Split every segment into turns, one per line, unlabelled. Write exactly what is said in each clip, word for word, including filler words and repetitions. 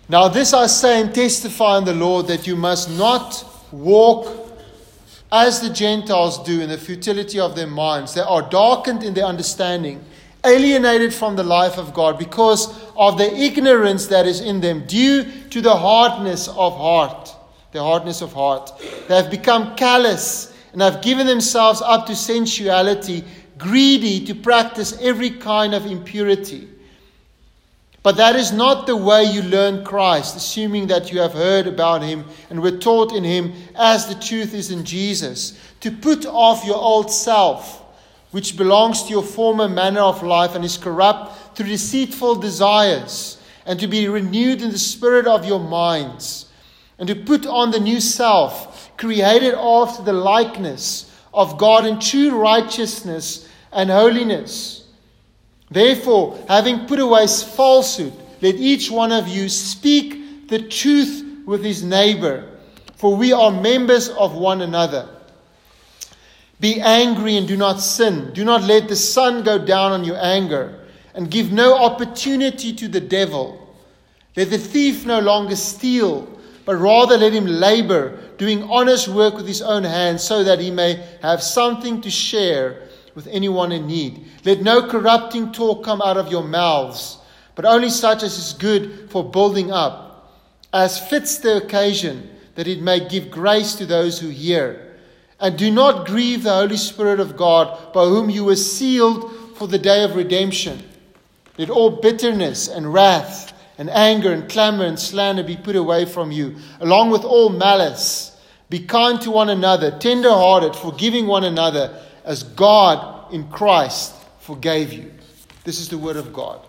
Now this I say and testify in the Lord, that you must not walk as the Gentiles do in the futility of their minds. They are darkened in their understanding, alienated from the life of God because of the ignorance that is in them, due to the hardness of heart. The hardness of heart. They have become callous and have given themselves up to sensuality, greedy to practice every kind of impurity. But that is not the way you learn Christ, assuming that you have heard about him and were taught in him as the truth is in Jesus, to put off your old self, which belongs to your former manner of life and is corrupt through deceitful desires, and to be renewed in the spirit of your minds, and to put on the new self, created after the likeness of God in true righteousness and holiness. Therefore, having put away falsehood, let each one of you speak the truth with his neighbor, for we are members of one another. Be angry and do not sin. Do not let the sun go down on your anger, and give no opportunity to the devil. Let the thief no longer steal, but rather let him labor, doing honest work with his own hands, so that he may have something to share with anyone in need. Let no corrupting talk come out of your mouths, but only such as is good for building up, as fits the occasion, that it may give grace to those who hear. And do not grieve the Holy Spirit of God, by whom you were sealed for the day of redemption. Let all bitterness and wrath and anger and clamor and slander be put away from you, along with all malice. Be kind to one another, tender-hearted, forgiving one another, as God in Christ forgave you. This is the word of God.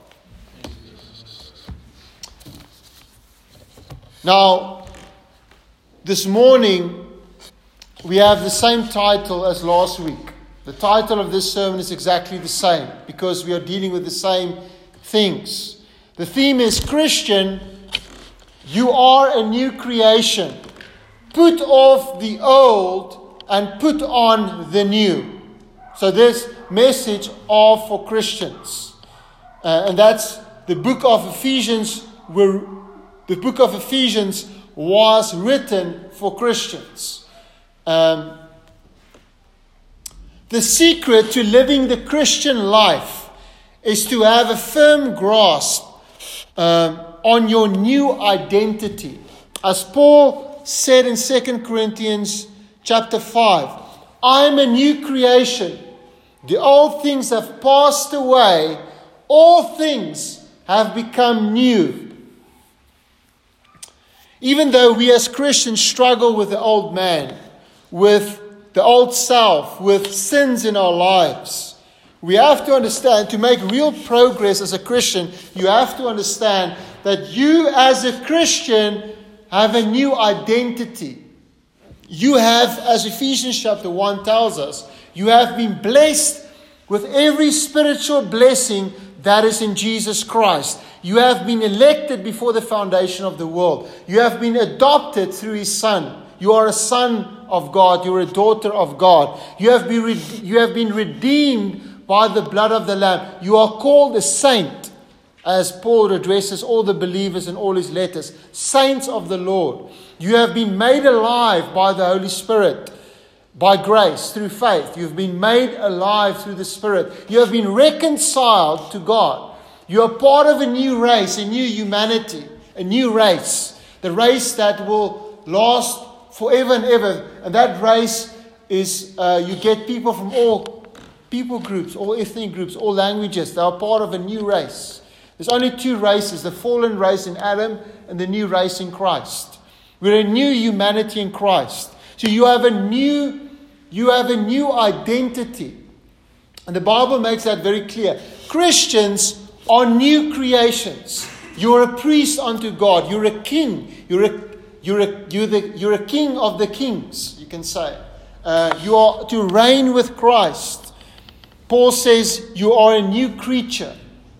Now, this morning, we have the same title as last week. The title of this sermon is exactly the same, because we are dealing with the same things. The theme is, Christian, you are a new creation. Put off the old and put on the new. So this message are for Christians. Uh, and that's the book of Ephesians. Were, the book of Ephesians was written for Christians. Um, the secret to living the Christian life is to have a firm grasp um, on your new identity. As Paul said in Second Corinthians chapter five, I am a new creation. The old things have passed away. All things have become new. Even though we as Christians struggle with the old man, with the old self, with sins in our lives, we have to understand, to make real progress as a Christian, you have to understand that you as a Christian have a new identity. You have, as Ephesians chapter one tells us, you have been blessed with every spiritual blessing that is in Jesus Christ. You have been elected before the foundation of the world. You have been adopted through his Son. You are a son of God. You are a daughter of God. You have been, re- you have been redeemed by the blood of the Lamb. You are called a saint, as Paul addresses all the believers in all his letters. Saints of the Lord. You have been made alive by the Holy Spirit, by grace, through faith. You've been made alive through the Spirit. You have been reconciled to God. You are part of a new race, a new humanity, a new race. The race that will last forever and ever. And that race is, uh, you get people from all people groups, all ethnic groups, all languages. They are part of a new race. There's only two races, the fallen race in Adam and the new race in Christ. We're a new humanity in Christ. So you have a new, you have a new identity. And the Bible makes that very clear. Christians are new creations. You're a priest unto God. You're a king. You're a, you're a, you're the, you're a king of the kings, you can say. Uh, you are to reign with Christ. Paul says you are a new creature.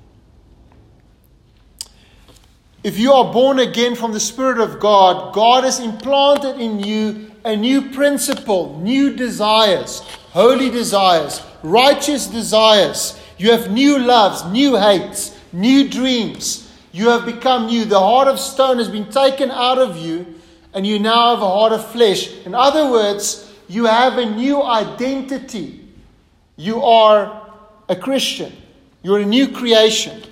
If you are born again from the Spirit of God, God has implanted in you a new principle, new desires, holy desires, righteous desires. You have new loves, new hates, new dreams. You have become new. The heart of stone has been taken out of you, and you now have a heart of flesh. In other words, you have a new identity. You are a Christian. You're a new creation.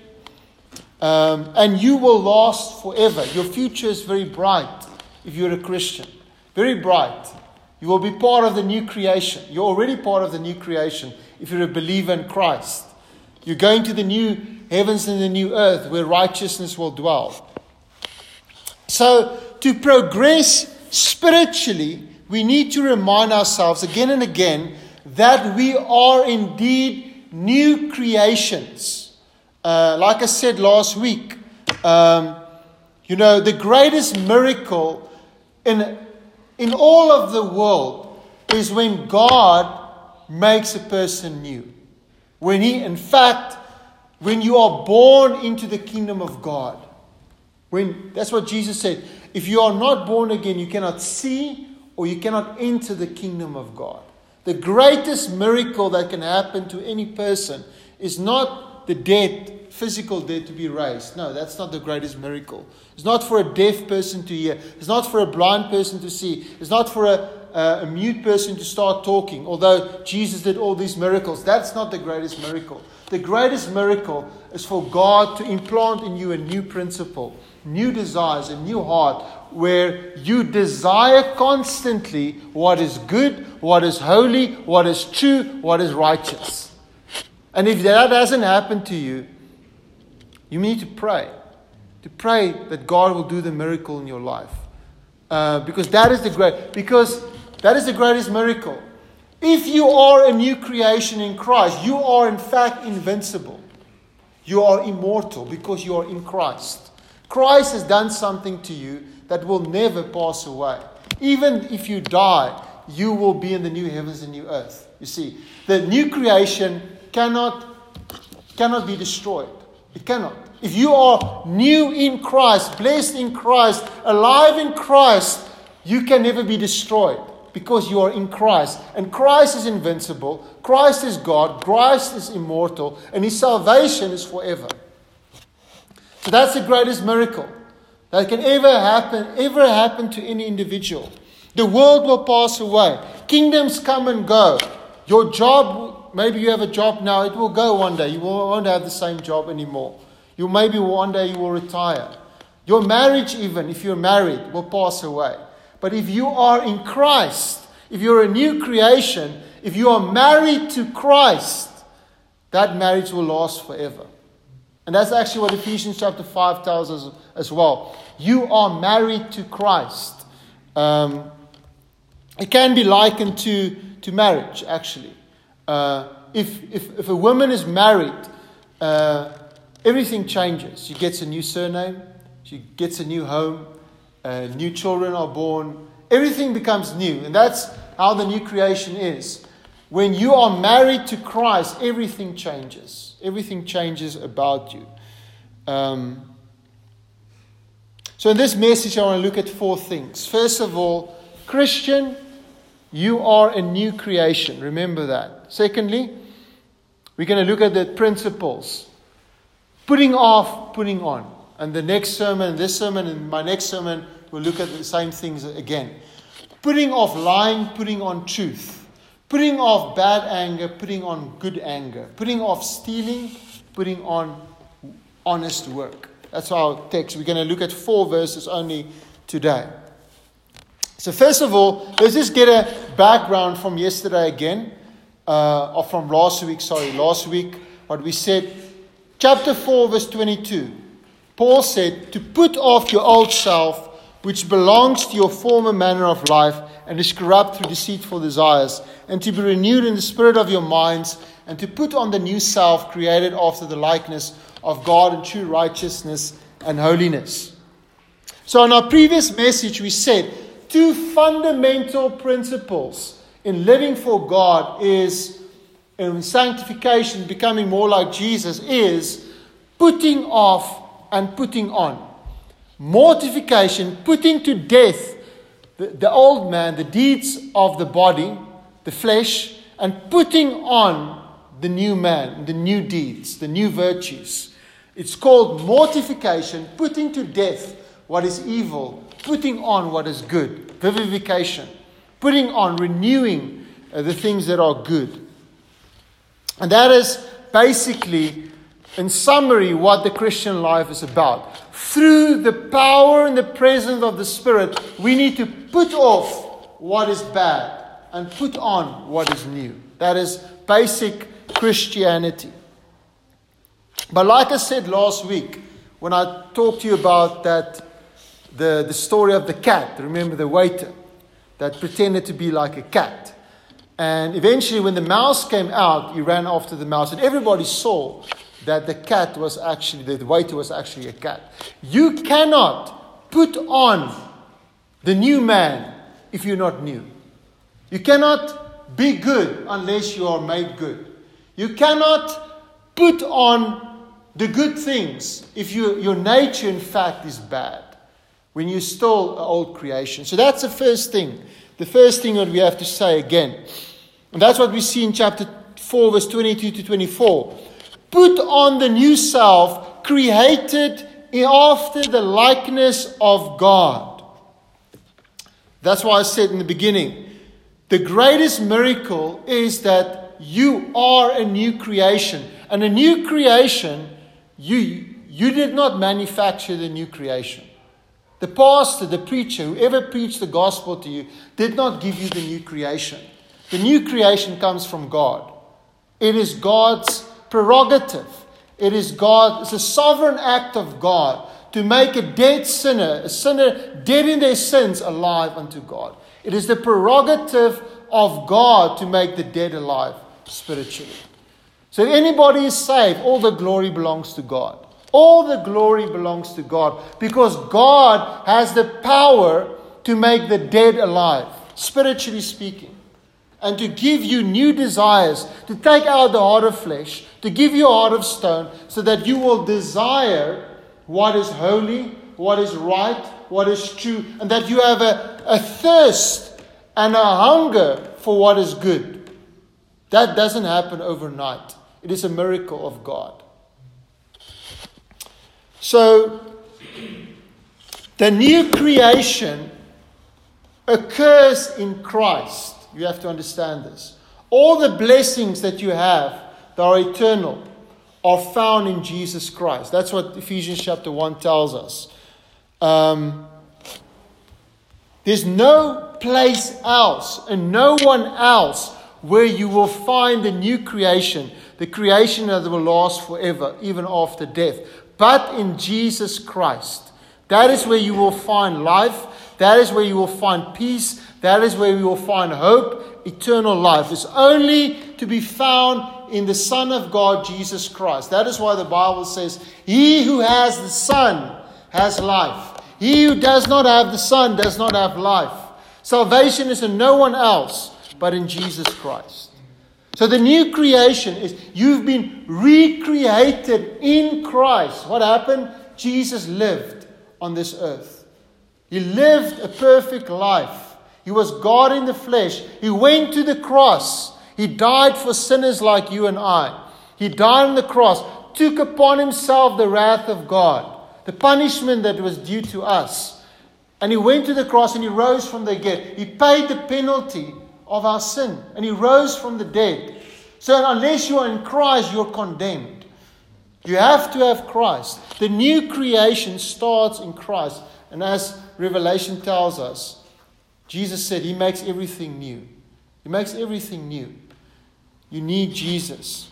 Um, and you will last forever. Your future is very bright if you're a Christian. Very bright. You will be part of the new creation. You're already part of the new creation if you're a believer in Christ. You're going to the new heavens and the new earth where righteousness will dwell. So, to progress spiritually, we need to remind ourselves again and again that we are indeed new creations. Uh, like I said last week, um, you know, the greatest miracle in, in all of the world is when God makes a person new. When he, in fact, when you are born into the kingdom of God. When, that's what Jesus said. If you are not born again, you cannot see or you cannot enter the kingdom of God. The greatest miracle that can happen to any person is not the dead, physical dead to be raised. No, that's not the greatest miracle. It's not for a deaf person to hear. It's not for a blind person to see. It's not for a, a, a mute person to start talking. Although Jesus did all these miracles, that's not the greatest miracle. The greatest miracle is for God to implant in you a new principle, new desires, a new heart, where you desire constantly what is good, what is holy, what is true, what is righteous. And if that hasn't happened to you, you need to pray. To pray that God will do the miracle in your life. Uh, because that is the great, because that is the greatest miracle. If you are a new creation in Christ, you are in fact invincible. You are immortal because you are in Christ. Christ has done something to you that will never pass away. Even if you die, you will be in the new heavens and new earth. You see, the new creation cannot, cannot be destroyed. It cannot. If you are new in Christ, blessed in Christ, alive in Christ, you can never be destroyed because you are in Christ. And Christ is invincible. Christ is God. Christ is immortal. And His salvation is forever. So that's the greatest miracle that can ever happen, ever happen to any individual. The world will pass away. Kingdoms come and go. Your job, maybe you have a job now, it will go one day. You won't have the same job anymore. You maybe one day you will retire. Your marriage even, if you're married, will pass away. But if you are in Christ, if you're a new creation, if you are married to Christ, that marriage will last forever. And that's actually what Ephesians chapter five tells us as well. You are married to Christ. Um, it can be likened to, to marriage, actually. Uh, if, if, if a woman is married, uh, everything changes. She gets a new surname. She gets a new home. Uh, new children are born. Everything becomes new. And that's how the new creation is. When you are married to Christ, everything changes. Everything changes about you. Um, so in this message, I want to look at four things. First of all, Christian, you are a new creation. Remember that. Secondly, we're going to look at the principles. Putting off, putting on. And the next sermon, this sermon, and my next sermon, we'll look at the same things again. Putting off lying, putting on truth. Putting off bad anger, putting on good anger. Putting off stealing, putting on honest work. That's our text. We're going to look at four verses only today. So first of all, let's just get a background from yesterday again. Uh, or from last week, sorry. Last week, what we said. Chapter four, verse twenty-two. Paul said, to put off your old self, which belongs to your former manner of life, and is corrupt through deceitful desires, and to be renewed in the spirit of your minds, and to put on the new self, created after the likeness of God in true righteousness and holiness. So in our previous message, we said two fundamental principles in living for God is, in sanctification, becoming more like Jesus, is putting off and putting on. Mortification, putting to death the, the old man, the deeds of the body, the flesh, and putting on the new man, the new deeds, the new virtues. It's called mortification, putting to death what is evil, putting on what is good. Vivification, putting on, renewing uh, the things that are good. And that is basically, in summary, what the Christian life is about. Through the power and the presence of the Spirit, we need to put off what is bad and put on what is new. That is basic Christianity. But like I said last week, when I talked to you about that, the, the story of the cat, remember the waiter that pretended to be like a cat. And eventually when the mouse came out, he ran after the mouse. And everybody saw that the cat was actually, the waiter was actually a cat. You cannot put on the new man if you're not new. You cannot be good unless you are made good. You cannot put on the good things if you, your nature in fact is bad. When you're still an old creation. So that's the first thing. The first thing that we have to say again. And that's what we see in chapter four, verse twenty-two to twenty-four. Put on the new self, created after the likeness of God. That's why I said in the beginning, the greatest miracle is that you are a new creation. And a new creation, you, you did not manufacture the new creation. The pastor, the preacher, whoever preached the gospel to you, did not give you the new creation. The new creation comes from God. It is God's prerogative. It is God, it's a sovereign act of God to make a dead sinner, a sinner dead in their sins, alive unto God. It is the prerogative of God to make the dead alive spiritually. So if anybody is saved, all the glory belongs to God. All the glory belongs to God because God has the power to make the dead alive, spiritually speaking, and to give you new desires, to take out the heart of flesh, to give you a heart of stone, so that you will desire what is holy, what is right, what is true, and that you have a, a thirst and a hunger for what is good. That doesn't happen overnight. It is a miracle of God. So, the new creation occurs in Christ. You have to understand this. All the blessings that you have that are eternal are found in Jesus Christ. That's what Ephesians chapter one tells us. Um, there's no place else and no one else where you will find the new creation, the creation that will last forever, even after death. But in Jesus Christ. That is where you will find life. That is where you will find peace. That is where you will find hope, eternal life. It's only to be found in the Son of God, Jesus Christ. That is why the Bible says, he who has the Son has life. He who does not have the Son does not have life. Salvation is in no one else but in Jesus Christ. So the new creation is you've been recreated in Christ. What happened? Jesus lived on this earth. He lived a perfect life. He was God in the flesh. He went to the cross. He died for sinners like you and I. He died on the cross, took upon himself the wrath of God, the punishment that was due to us. And he went to the cross and he rose from the dead. He paid the penalty of our sin. And he rose from the dead. So unless you are in Christ, you're condemned. You have to have Christ. The new creation starts in Christ. And as Revelation tells us, Jesus said he makes everything new. He makes everything new. You need Jesus.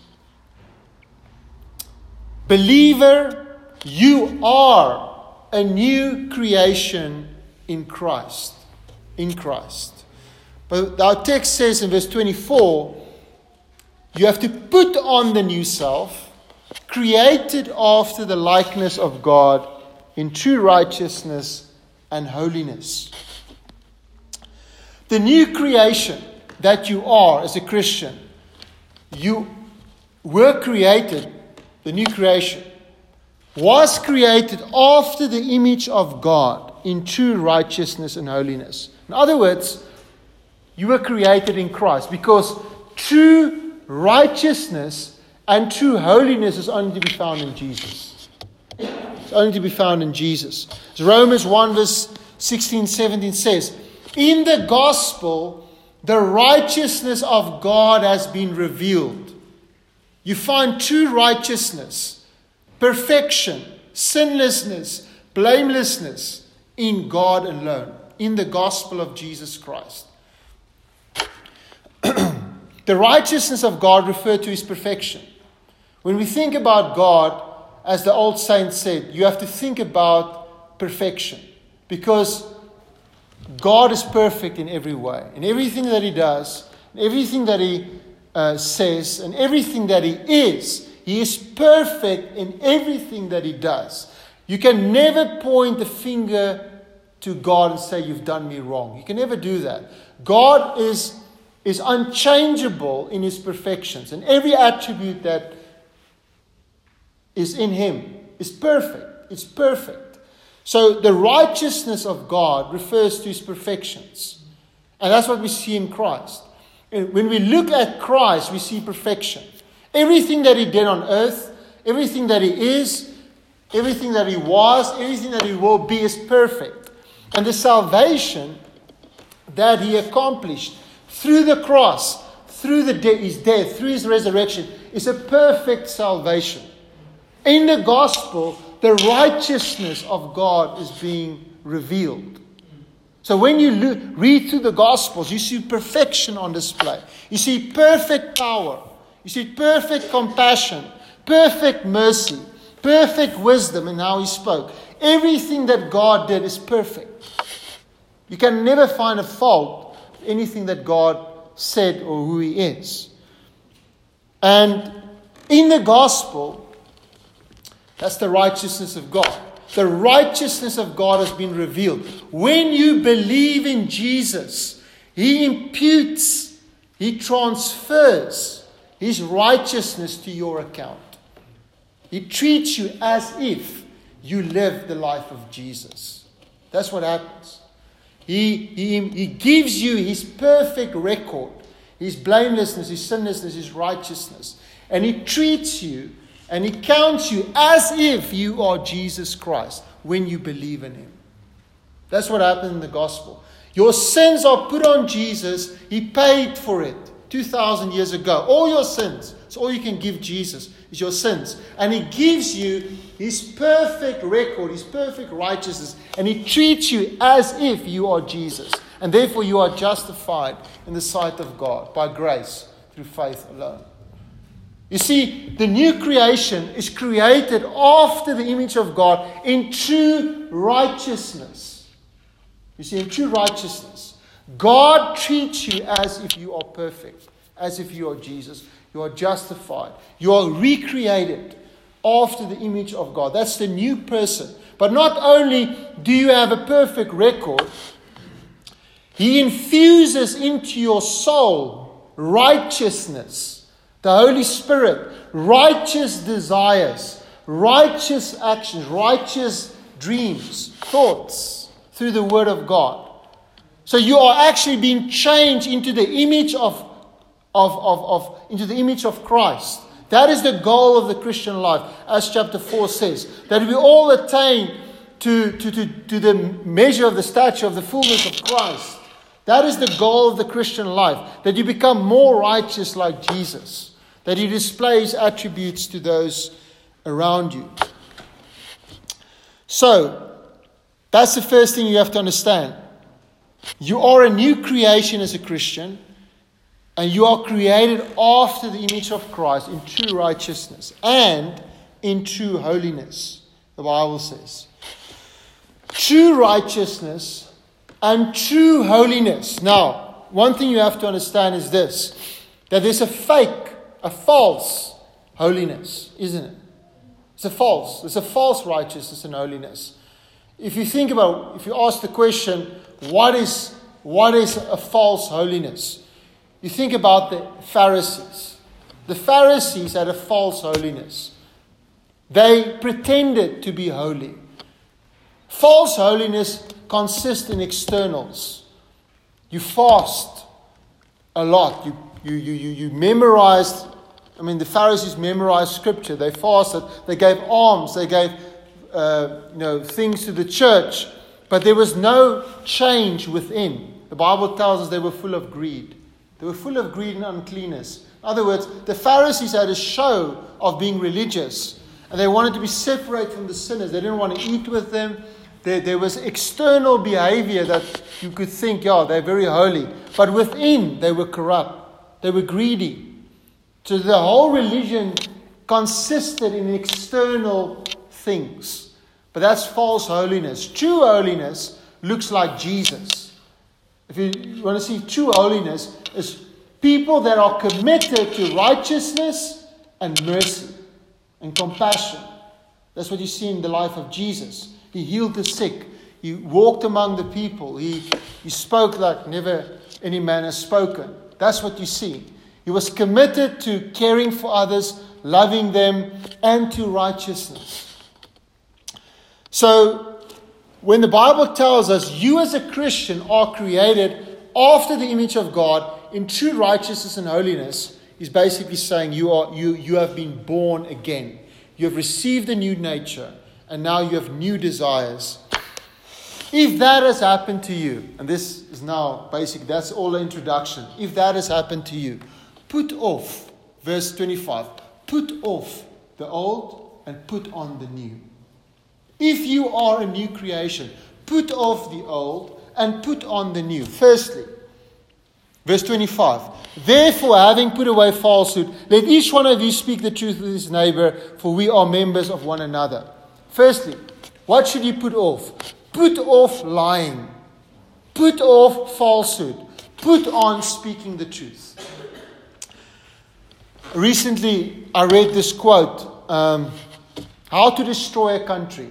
Believer, you are a new creation in Christ. In Christ. But our text says in verse twenty-four, you have to put on the new self, created after the likeness of God in true righteousness and holiness. The new creation that you are as a Christian, you were created, the new creation, was created after the image of God in true righteousness and holiness. In other words, you were created in Christ because true righteousness and true holiness is only to be found in Jesus. It's only to be found in Jesus. As Romans one verse sixteen, seventeen says, in the gospel, the righteousness of God has been revealed. You find true righteousness, perfection, sinlessness, blamelessness in God alone, in the gospel of Jesus Christ. The righteousness of God referred to his perfection. When we think about God, as the old saint said, you have to think about perfection. Because God is perfect in every way. In everything that he does, in everything that he uh, says, and everything that he is. He is perfect in everything that he does. You can never point the finger to God and say, you've done me wrong. You can never do that. God is, is unchangeable in his perfections. And every attribute that is in him is perfect. It's perfect. So the righteousness of God refers to his perfections. And that's what we see in Christ. And when we look at Christ, we see perfection. Everything that he did on earth, everything that he is, everything that he was, everything that he will be is perfect. And the salvation that he accomplished through the cross, through the de- his death, through his resurrection, is a perfect salvation. In the gospel, the righteousness of God is being revealed. So when you look, read through the Gospels, you see perfection on display. You see perfect power. You see perfect compassion, perfect mercy, perfect wisdom in how he spoke. Everything that God did is perfect. You can never find a fault in anything that God said or who he is. And in the gospel, that's the righteousness of God. The righteousness of God has been revealed. When you believe in Jesus, he imputes, he transfers his righteousness to your account. He treats you as if you live the life of Jesus. That's what happens. He, he, he gives you his perfect record, his blamelessness, his sinlessness, his righteousness. And he treats you and he counts you as if you are Jesus Christ when you believe in him. That's what happened in the gospel. Your sins are put on Jesus. He paid for it two thousand years ago. All your sins. So all you can give Jesus is your sins. And he gives you his perfect record, his perfect righteousness. And he treats you as if you are Jesus. And therefore you are justified in the sight of God by grace through faith alone. You see, the new creation is created after the image of God in true righteousness. You see, in true righteousness. God treats you as if you are perfect, as if you are Jesus. You are justified. You are recreated after the image of God. That's the new person. But not only do you have a perfect record, he infuses into your soul righteousness. The Holy Spirit, righteous desires, righteous actions, righteous dreams, thoughts through the Word of God. So you are actually being changed into the image of, of, of, of into the image of Christ. That is the goal of the Christian life, as chapter four says. That we all attain to, to, to, to the measure of the stature of the fullness of Christ. That is the goal of the Christian life. That you become more righteous like Jesus. That he displays attributes to those around you. So, that's the first thing you have to understand. You are a new creation as a Christian. And you are created after the image of Christ in true righteousness and in true holiness, the Bible says. True righteousness and true holiness. Now, one thing you have to understand is this, that there's a fake, a false holiness, isn't it? It's a false. It's a false righteousness and holiness. If you think about, if you ask the question, what is, what is a false holiness? You think about the Pharisees. The Pharisees had a false holiness. They pretended to be holy. False holiness consists in externals. You fast a lot. You, you, you, you, you memorized, I mean, the Pharisees memorized scripture. They fasted. They gave alms. They gave uh, uh, you know, things to the church, but there was no change within. The Bible tells us they were full of greed. They were full of greed and uncleanness. In other words, the Pharisees had a show of being religious, and they wanted to be separate from the sinners. They didn't want to eat with them. There, there was external behavior that you could think, yeah, they're very holy. But within, they were corrupt. They were greedy. So the whole religion consisted in external things. But that's false holiness. True holiness looks like Jesus. If you want to see true holiness, it's people that are committed to righteousness and mercy and compassion. That's what you see in the life of Jesus. He healed the sick. He walked among the people. He, he spoke like never any man has spoken. That's what you see. He was committed to caring for others, loving them, and to righteousness. So, when the Bible tells us you as a Christian are created after the image of God in true righteousness and holiness, he's basically saying you are you you have been born again. You have received a new nature, and now you have new desires. If that has happened to you, and this is now basic, that's all the introduction. If that has happened to you, put off, verse twenty-five, put off the old and put on the new. If you are a new creation, put off the old and put on the new. Firstly, verse twenty-five, therefore, having put away falsehood, let each one of you speak the truth with his neighbor, for we are members of one another. Firstly, what should you put off? Put off lying. Put off falsehood. Put on speaking the truth. Recently, I read this quote, um, how to destroy a country.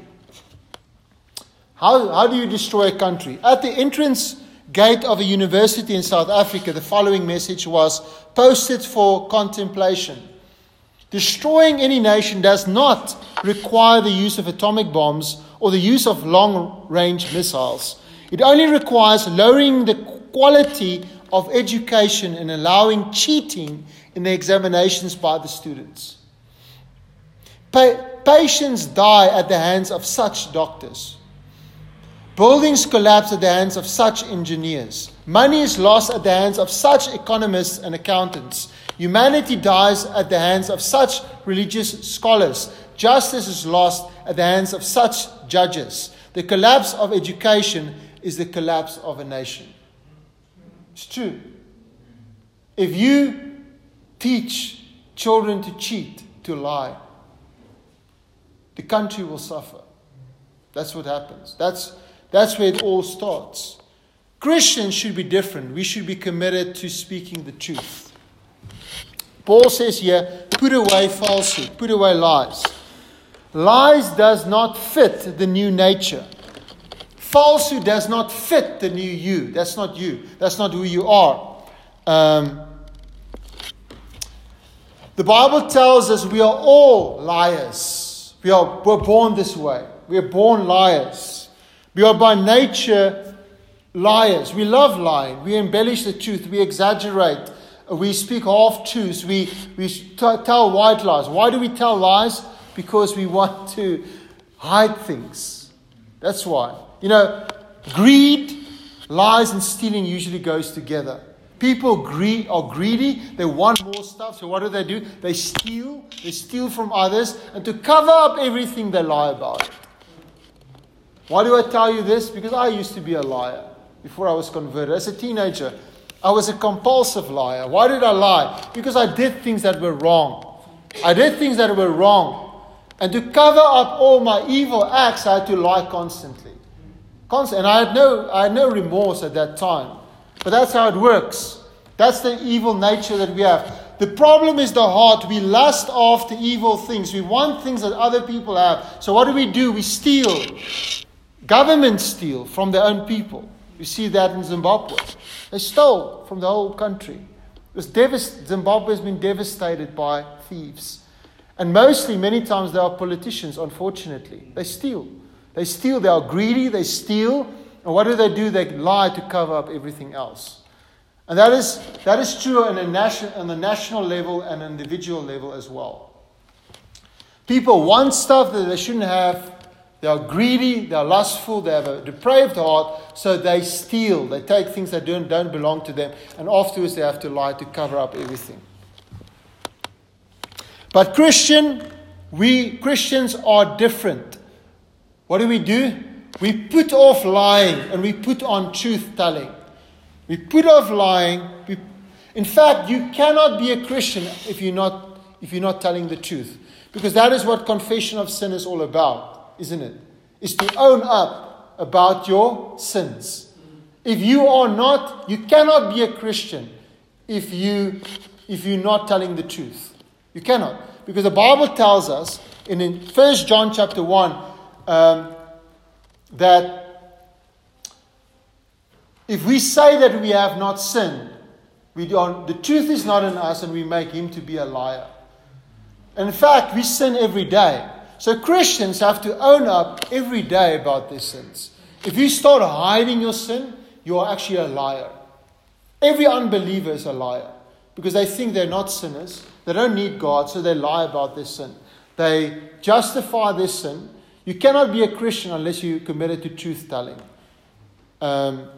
How, how do you destroy a country? At the entrance gate of a university in South Africa, the following message was posted for contemplation. Destroying any nation does not require the use of atomic bombs or the use of long-range missiles. It only requires lowering the quality of education and allowing cheating in the examinations by the students. Pa- patients die at the hands of such doctors. Buildings collapse at the hands of such engineers. Money is lost at the hands of such economists and accountants. Humanity dies at the hands of such religious scholars. Justice is lost at the hands of such judges. The collapse of education is the collapse of a nation. It's true. If you teach children to cheat, to lie, the country will suffer. That's what happens. That's That's where it all starts. Christians should be different. We should be committed to speaking the truth. Paul says here, put away falsehood, put away lies. Lies does not fit the new nature. Falsehood does not fit the new you. That's not you. That's not who you are. Um, the Bible tells us we are all liars. We are we're born this way. We are born liars. We are by nature liars. We love lying. We embellish the truth. We exaggerate. We speak half-truths. We, we t- tell white lies. Why do we tell lies? Because we want to hide things. That's why. You know, greed, lies, and stealing usually goes together. People greed, are greedy. They want more stuff. So what do they do? They steal. They steal from others. And to cover up everything, they lie about it. Why do I tell you this? Because I used to be a liar before I was converted. As a teenager, I was a compulsive liar. Why did I lie? Because I did things that were wrong. I did things that were wrong. And to cover up all my evil acts, I had to lie constantly. Constant. And I had no, I had no remorse at that time. But that's how it works. That's the evil nature that we have. The problem is the heart. We lust after evil things. We want things that other people have. So what do we do? We steal. Governments steal from their own people. You see that in Zimbabwe. They stole from the whole country. It was devast- Zimbabwe has been devastated by thieves. And mostly, many times, they are politicians, unfortunately. They steal. They steal. They are greedy. They steal. And what do they do? They lie to cover up everything else. And that is that is true on a nation, on the national level and an individual level as well. People want stuff that they shouldn't have. They are greedy, they are lustful, they have a depraved heart, so they steal. They take things that don't, don't belong to them, and afterwards they have to lie to cover up everything. But Christian, we Christians are different. What do we do? We put off lying and we put on truth-telling. We put off lying. We, in fact, you cannot be a Christian if you're not if you're not telling the truth. Because that is what confession of sin is all about, isn't it? Is to own up about your sins. If you are not, you cannot be a Christian if you if you're not telling the truth. You cannot. Because the Bible tells us in, in First John chapter one um, that if we say that we have not sinned, we don't, the truth is not in us, and we make him to be a liar. And in fact, we sin every day. So Christians have to own up every day about their sins. If you start hiding your sin, you are actually a liar. Every unbeliever is a liar because they think they're not sinners. They don't need God, so they lie about their sin. They justify their sin. You cannot be a Christian unless you're committed to truth-telling. Um,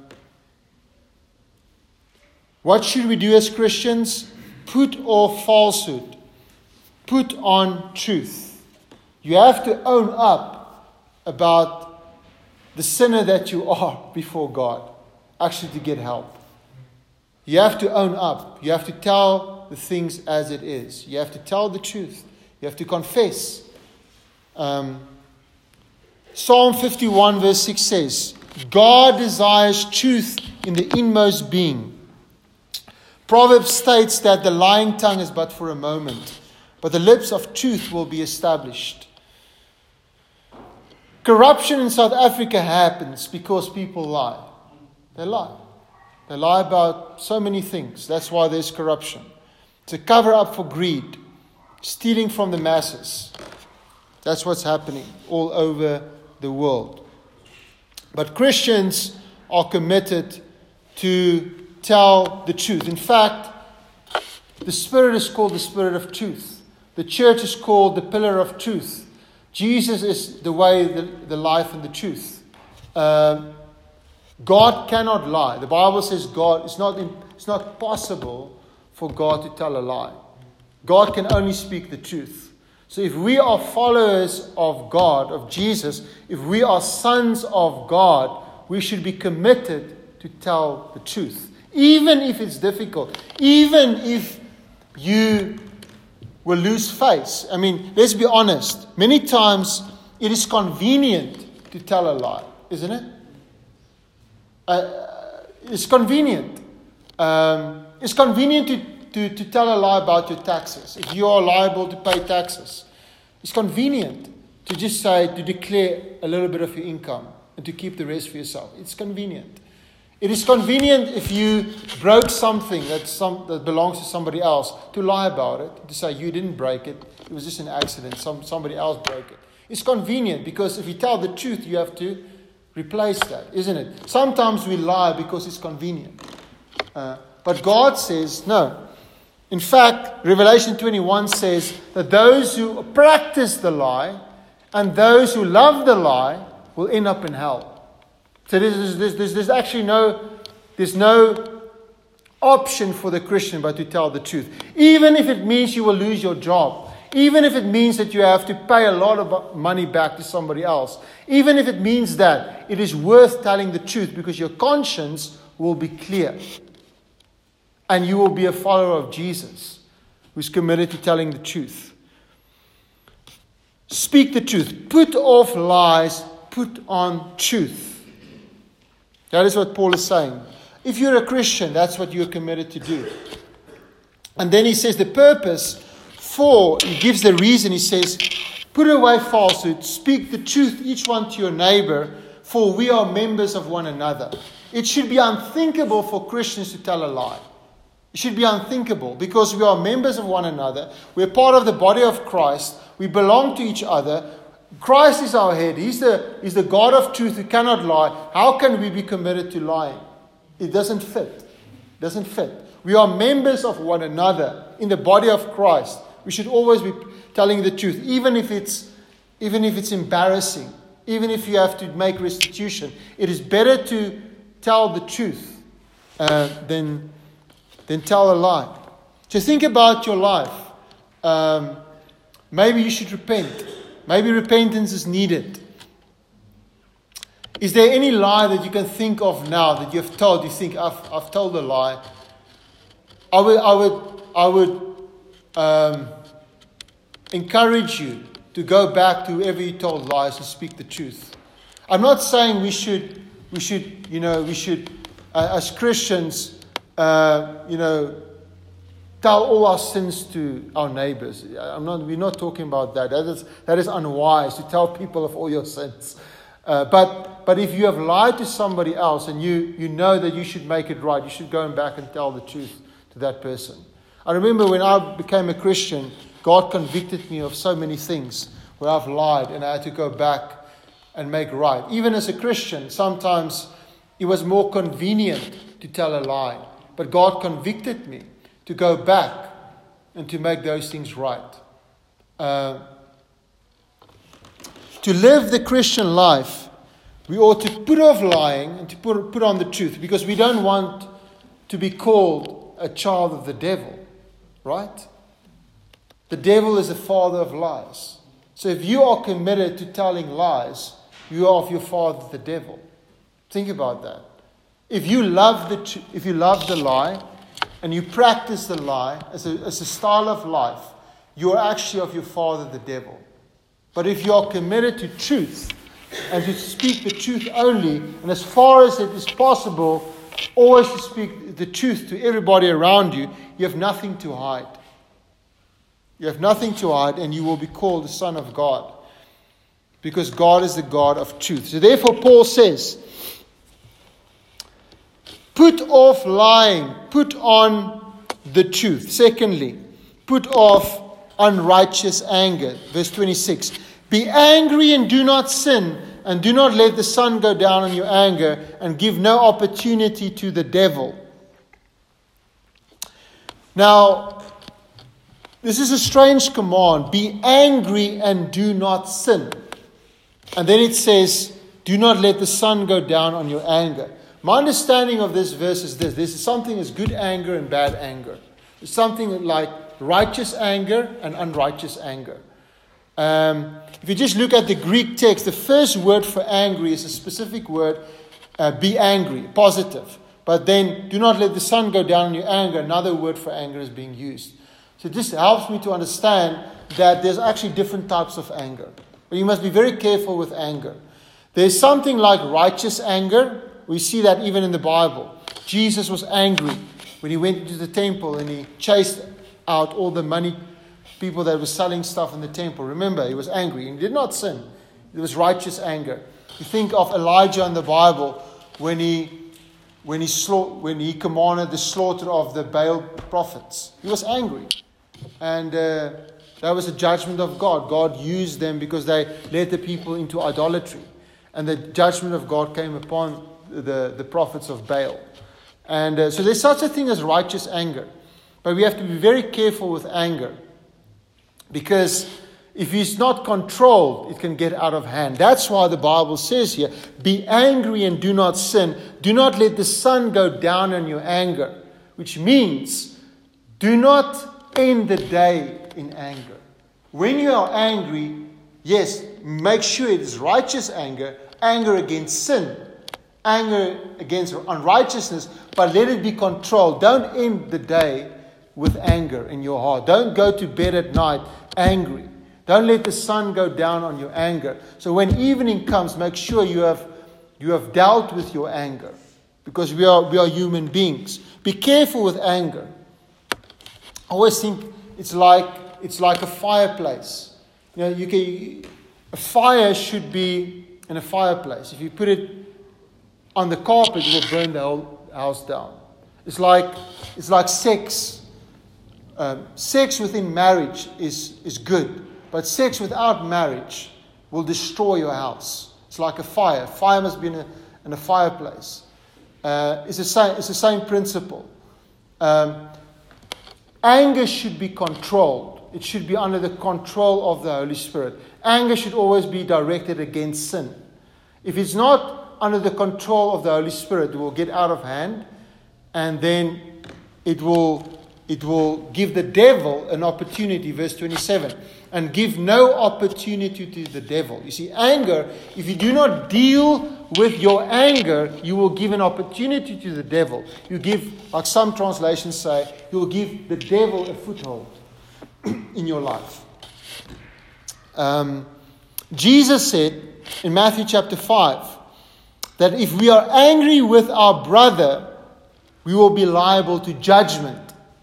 what should we do as Christians? Put off falsehood. Put on truth. You have to own up about the sinner that you are before God, actually to get help. You have to own up. You have to tell the things as it is. You have to tell the truth. You have to confess. Um, Psalm fifty-one verse six says, God desires truth in the inmost being. Proverbs states that the lying tongue is but for a moment, but the lips of truth will be established. Corruption in South Africa happens because people lie. They lie. They lie about so many things. That's why there's corruption. It's a cover up for greed, stealing from the masses. That's what's happening all over the world. But Christians are committed to tell the truth. In fact, the Spirit is called the Spirit of truth. The church is called the pillar of truth. Jesus is the way, the, the life, and the truth. Uh, God cannot lie. The Bible says God, it's not, it's not possible for God to tell a lie. God can only speak the truth. So if we are followers of God, of Jesus, if we are sons of God, we should be committed to tell the truth. Even if it's difficult. Even if you will lose face. I mean, let's be honest. Many times it is convenient to tell a lie, isn't it? Uh, it's convenient. Um, it's convenient to, to, to tell a lie about your taxes. If you are liable to pay taxes, it's convenient to just say, to declare a little bit of your income and to keep the rest for yourself. It's convenient. It is convenient if you broke something that some that belongs to somebody else, to lie about it, to say you didn't break it, it was just an accident, some somebody else broke it. It's convenient because if you tell the truth, you have to replace that, isn't it? Sometimes we lie because it's convenient. Uh, but God says, no. In fact, Revelation twenty-one says that those who practice the lie and those who love the lie will end up in hell. So there's, there's, there's, there's actually no, there's no option for the Christian but to tell the truth. Even if it means you will lose your job. Even if it means that you have to pay a lot of money back to somebody else. Even if it means that, it is worth telling the truth because your conscience will be clear. And you will be a follower of Jesus who's committed to telling the truth. Speak the truth. Put off lies. Put on truth. That is what Paul is saying. If you're a Christian, that's what you're committed to do. And then he says the purpose for, he gives the reason, he says, put away falsehood, speak the truth, each one to your neighbor, for we are members of one another. It should be unthinkable for Christians to tell a lie. It should be unthinkable because we are members of one another. We're part of the body of Christ. We belong to each other. Christ is our head. He's the, he's the God of truth who cannot lie. How can we be committed to lying? It doesn't fit. It doesn't fit. We are members of one another in the body of Christ. We should always be telling the truth, even if it's, even if it's embarrassing, even if you have to make restitution. It is better to tell the truth uh, than, than tell a lie. So think about your life. Um, maybe you should repent. Maybe repentance is needed. Is there any lie that you can think of now that you have told? You think, I've, I've told a lie. I would, I would, I would um, encourage you to go back to whoever you told lies and speak the truth. I'm not saying we should, we should, you know, we should, uh, as Christians, uh, you know, tell all our sins to our neighbors. I'm not. We're not talking about that. That is that is unwise to tell people of all your sins. Uh, but but if you have lied to somebody else and you you know that you should make it right, you should go back and tell the truth to that person. I remember when I became a Christian, God convicted me of so many things where I've lied and I had to go back and make right. Even as a Christian, sometimes it was more convenient to tell a lie, but God convicted me to go back and to make those things right. Uh, to live the Christian life, we ought to put off lying and to put, put on the truth, because we don't want to be called a child of the devil, right? The devil is the father of lies. So if you are committed to telling lies, you are of your father, the devil. Think about that. If you love the if you love the lie, and you practice the lie as a, as a style of life, you are actually of your father, the devil. But if you are committed to truth and to speak the truth only, and as far as it is possible, always to speak the truth to everybody around you, you have nothing to hide. You have nothing to hide, and you will be called the Son of God, because God is the God of truth. So therefore, Paul says, put off lying, put on the truth. Secondly, put off unrighteous anger. Verse twenty-six. Be angry and do not sin, and do not let the sun go down on your anger, and give no opportunity to the devil. Now, this is a strange command. Be angry and do not sin. And then it says, do not let the sun go down on your anger. My understanding of this verse is this. There's something as good anger and bad anger. There's something like righteous anger and unrighteous anger. Um, if you just look at the Greek text, the first word for angry is a specific word, uh, be angry, positive. But then, do not let the sun go down on your anger. Another word for anger is being used. So this helps me to understand that there's actually different types of anger. But you must be very careful with anger. There's something like righteous anger. We see that even in the Bible. Jesus was angry when he went into the temple and he chased out all the money people that were selling stuff in the temple. Remember, he was angry and he did not sin. It was righteous anger. You think of Elijah in the Bible when he when he sla- when he commanded the slaughter of the Baal prophets. He was angry. And uh, that was a judgment of God. God used them because they led the people into idolatry. And the judgment of God came upon the, the prophets of Baal. And uh, so there's such a thing as righteous anger. But we have to be very careful with anger. Because if it's not controlled, it can get out of hand. That's why the Bible says here, be angry and do not sin. Do not let the sun go down on your anger. Which means, do not end the day in anger. When you are angry, yes, make sure it is righteous anger, anger against sin, anger against unrighteousness, but let it be controlled. Don't end the day with anger in your heart. Don't go to bed at night angry. Don't let the sun go down on your anger. So when evening comes, make sure you have you have dealt with your anger, because we are we are human beings. Be careful with anger. I always think it's like it's like a fireplace. You know, you can a fire should be in a fireplace. If you put it on the carpet, it will burn the whole house down. It's like it's like sex. Um, sex within marriage is is good, but sex without marriage will destroy your house. It's like a fire. Fire must be in a in a fireplace. Uh, it's the same. It's the same principle. Um, anger should be controlled. It should be under the control of the Holy Spirit. Anger should always be directed against sin. If it's not under the control of the Holy Spirit, it will get out of hand, and then it will, it will give the devil an opportunity, verse twenty-seven, and give no opportunity to the devil. You see, anger, if you do not deal with your anger, you will give an opportunity to the devil. You give, like some translations say, you will give the devil a foothold in your life. Um, Jesus said in Matthew chapter five that if we are angry with our brother, we will be liable to judgment.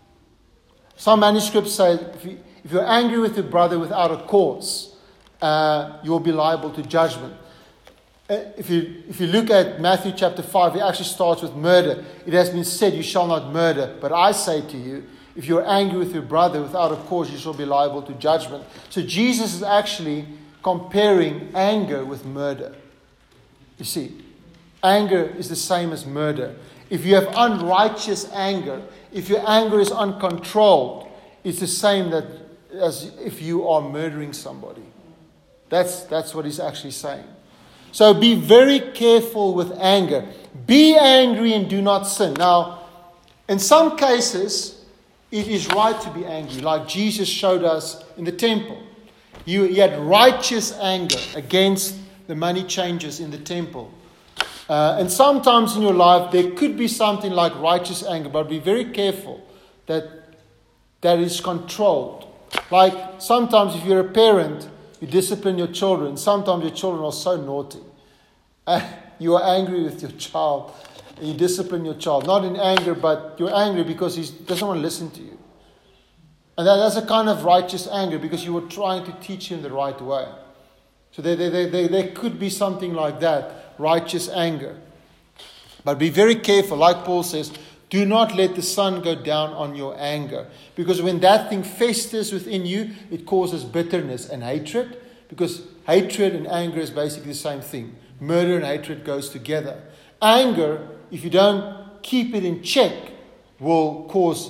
Some manuscripts say if, you, if you're angry with your brother without a cause, uh, you will be liable to judgment. Uh, if you if you look at Matthew chapter five, it actually starts with murder. It has been said, you shall not murder. But I say to you, if you're angry with your brother without a cause, you shall be liable to judgment. So Jesus is actually comparing anger with murder. You see, anger is the same as murder. If you have unrighteous anger, if your anger is uncontrolled, it's the same that as if you are murdering somebody. That's, that's what he's actually saying. So be very careful with anger. Be angry and do not sin. Now, in some cases, it is right to be angry, like Jesus showed us in the temple. He, he had righteous anger against the money changers in the temple. Uh, and sometimes in your life, there could be something like righteous anger, but be very careful that that is controlled. Like sometimes if you're a parent, you discipline your children. Sometimes your children are so naughty. Uh, you are angry with your child and you discipline your child. Not in anger, but you're angry because he doesn't want to listen to you. And that, that's a kind of righteous anger because you were trying to teach him the right way. So there, there, there, there could be something like that, righteous anger. But be very careful, like Paul says, do not let the sun go down on your anger. Because when that thing festers within you, it causes bitterness and hatred. Because hatred and anger is basically the same thing. Murder and hatred goes together. Anger, if you don't keep it in check, will cause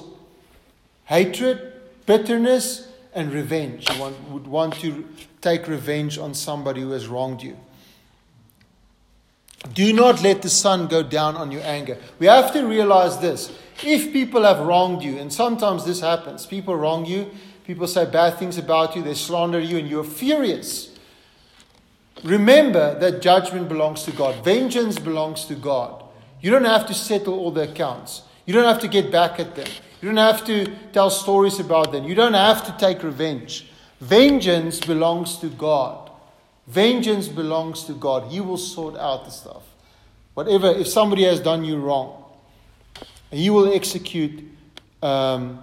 hatred, bitterness, and revenge. You want, would want to take revenge on somebody who has wronged you. Do not let the sun go down on your anger. We have to realize this. If people have wronged you, and sometimes this happens, people wrong you, people say bad things about you, they slander you, and you're furious. Remember that judgment belongs to God. Vengeance belongs to God. You don't have to settle all the accounts. You don't have to get back at them. You don't have to tell stories about them. You don't have to take revenge. Vengeance belongs to God. Vengeance belongs to God. He will sort out the stuff. Whatever, if somebody has done you wrong, He will execute um,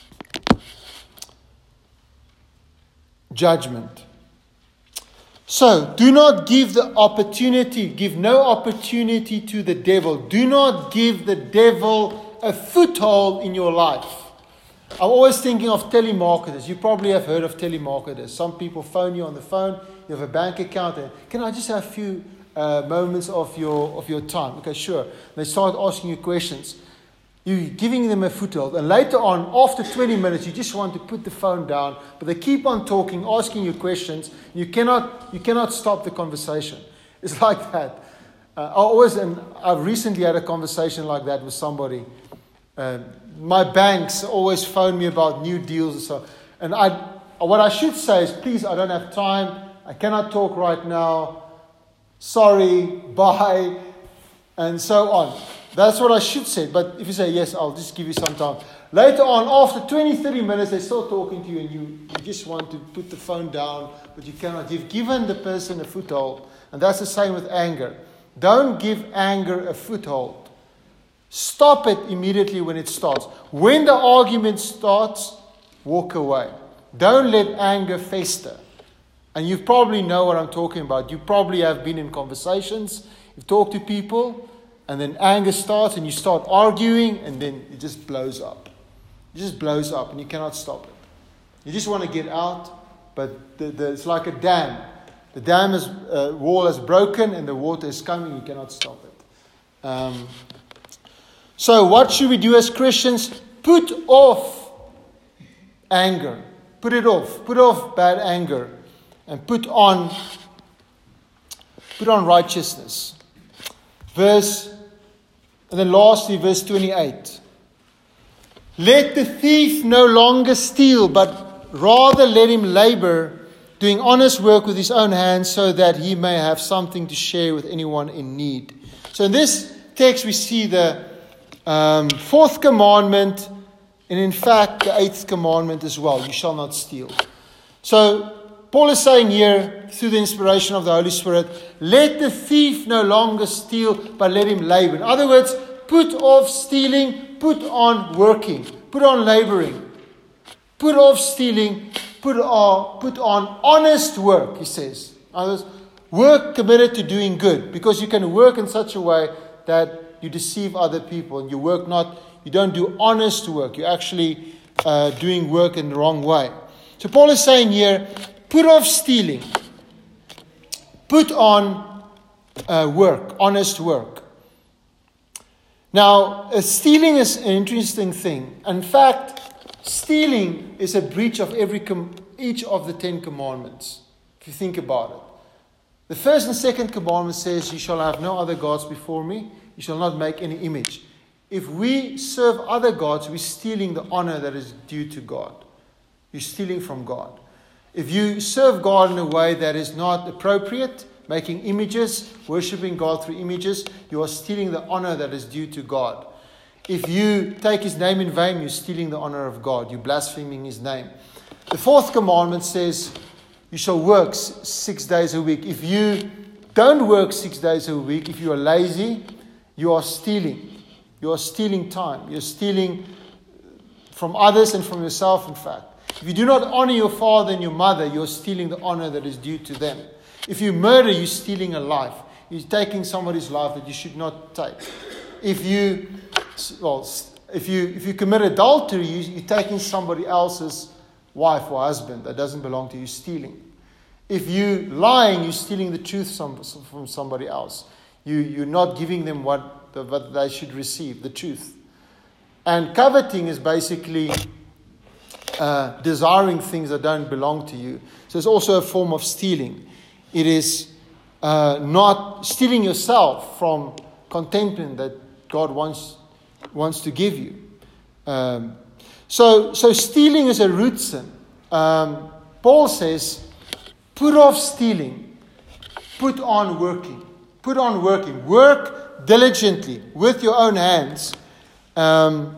judgment. So, do not give the opportunity, give no opportunity to the devil. Do not give the devil a foothold in your life. I'm always thinking of telemarketers. You probably have heard of telemarketers. Some people phone you on the phone. You have a bank account. And, can I just have a few uh, moments of your of your time? Okay, sure. They start asking you questions. You're giving them a foothold. And later on, after twenty minutes, you just want to put the phone down. But they keep on talking, asking you questions. You cannot you cannot stop the conversation. It's like that. Uh, I always, and I've recently had a conversation like that with somebody. Uh, my banks always phone me about new deals and so. And I, what I should say is, please, I don't have time. I cannot talk right now. Sorry, bye, and so on. That's what I should say. But if you say, yes, I'll just give you some time. Later on, after twenty, thirty minutes, they're still talking to you and you, you just want to put the phone down, but you cannot. You've given the person a foothold. And that's the same with anger. Don't give anger a foothold. Stop it immediately when it starts. When the argument starts, walk away. Don't let anger fester. And you probably know what I'm talking about. You probably have been in conversations. You've talked to people. And then anger starts and you start arguing. And then it just blows up. It just blows up and you cannot stop it. You just want to get out. But the, the, it's like a dam. The dam is, uh, wall is broken and the water is coming. You cannot stop it. Um... So what should we do as Christians? Put off anger. put it off. Put off bad anger and put on, put on righteousness. Verse, and then lastly, verse twenty-eight. Let the thief no longer steal, but rather let him labor, doing honest work with his own hands, so that he may have something to share with anyone in need. So in this text we see the um, fourth commandment, and in fact the eighth commandment as well. You shall not steal. So Paul is saying here, through the inspiration of the Holy Spirit, let the thief no longer steal, but let him labor. In other words, put off stealing, put on working, put on laboring. Put off stealing, put on, put on honest work, he says. In other words, work committed to doing good, because you can work in such a way that you deceive other people, and you work not, you don't do honest work. You're actually uh, doing work in the wrong way. So Paul is saying here, put off stealing, put on uh, work, honest work. Now, uh, stealing is an interesting thing. In fact, stealing is a breach of every com- each of the Ten Commandments, if you think about it. The first and second commandment says, you shall have no other gods before me. You shall not make any image. If we serve other gods, we're stealing the honor that is due to God. You're stealing from God. If you serve God in a way that is not appropriate, making images, worshipping God through images, you are stealing the honor that is due to God. If you take his name in vain, you're stealing the honor of God. You're blaspheming his name. The fourth commandment says, you shall work six days a week. If you don't work six days a week, if you are lazy, you are stealing. You are stealing time. You're stealing from others and from yourself, in fact. If you do not honor your father and your mother, you're stealing the honor that is due to them. If you murder, you're stealing a life. You're taking somebody's life that you should not take. If you, well, if you if you commit adultery, you're taking somebody else's wife or husband that doesn't belong to you, stealing. If you lying, you're stealing the truth from somebody else. You you're not giving them what, the, what they should receive, the truth. And coveting is basically uh, desiring things that don't belong to you. So it's also a form of stealing. It is uh, not stealing yourself from contentment that God wants wants to give you. Um, so, so stealing is a root sin. Um, Paul says, put off stealing, put on working. Put on working. Work diligently with your own hands, um,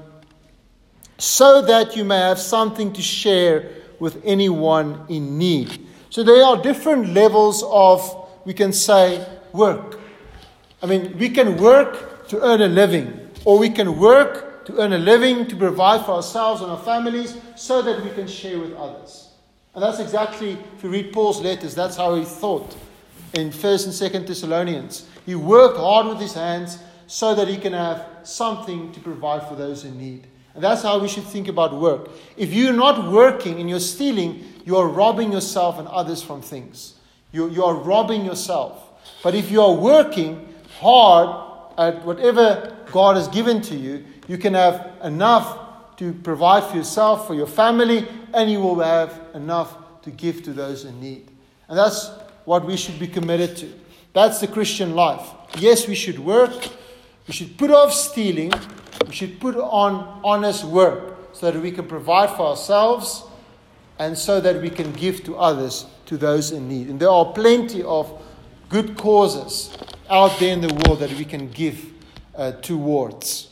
so that you may have something to share with anyone in need. So there are different levels of, we can say, work. I mean, we can work to earn a living, or we can work to earn a living, to provide for ourselves and our families, so that we can share with others. And that's exactly, if you read Paul's letters, that's how he thought in First and Second Thessalonians. He worked hard with his hands so that he can have something to provide for those in need. And that's how we should think about work. If you're not working and you're stealing, you are robbing yourself and others from things. You, you are robbing yourself. But if you are working hard at whatever God has given to you, you can have enough to provide for yourself, for your family, and you will have enough to give to those in need. And that's what we should be committed to. That's the Christian life. Yes, we should work. We should put off stealing. We should put on honest work so that we can provide for ourselves and so that we can give to others, to those in need. And there are plenty of good causes out there in the world that we can give uh, towards.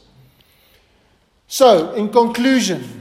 So, in conclusion,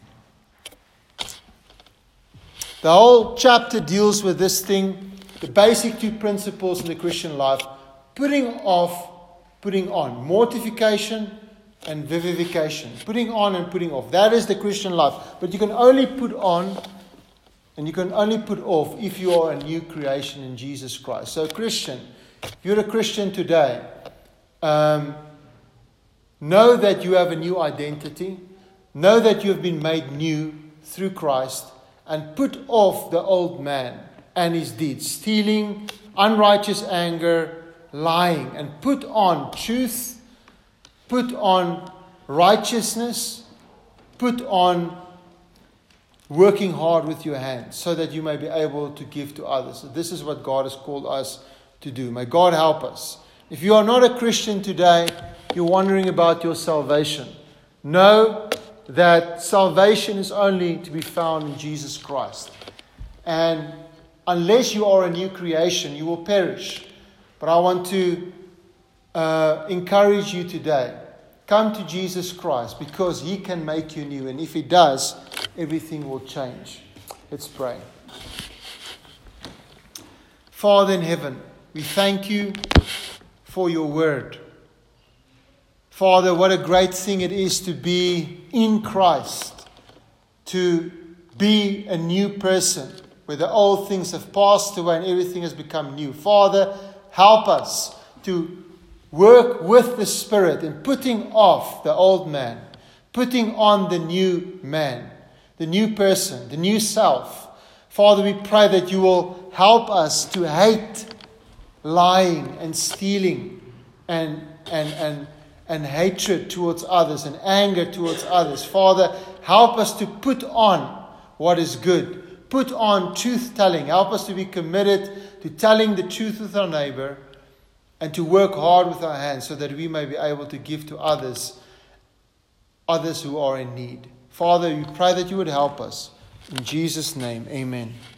the whole chapter deals with this thing, the basic two principles in the Christian life: putting off, putting on, mortification and vivification. Putting on and putting off. That is the Christian life. But you can only put on and you can only put off if you are a new creation in Jesus Christ. So, Christian, if you're a Christian today, um, know that you have a new identity. Know that you have been made new through Christ, and put off the old man and his deeds, stealing, unrighteous anger, lying, and put on truth, put on righteousness, put on working hard with your hands so that you may be able to give to others. So this is what God has called us to do. May God help us. If you are not a Christian today, you're wondering about your salvation. Know that salvation is only to be found in Jesus Christ. And unless you are a new creation, you will perish. But I want to uh, encourage you today. Come to Jesus Christ because He can make you new. And if He does, everything will change. Let's pray. Father in heaven, we thank you for your word. Father, what a great thing it is to be in Christ, to be a new person, where the old things have passed away and everything has become new. Father, help us to work with the Spirit in putting off the old man, putting on the new man, the new person, the new self. Father, we pray that you will help us to hate lying and stealing and and and and hatred towards others and anger towards others. Father, help us to put on what is good. Put on truth-telling. Help us to be committed to telling the truth with our neighbor and to work hard with our hands so that we may be able to give to others, others who are in need. Father, we pray that you would help us. In Jesus' name, amen.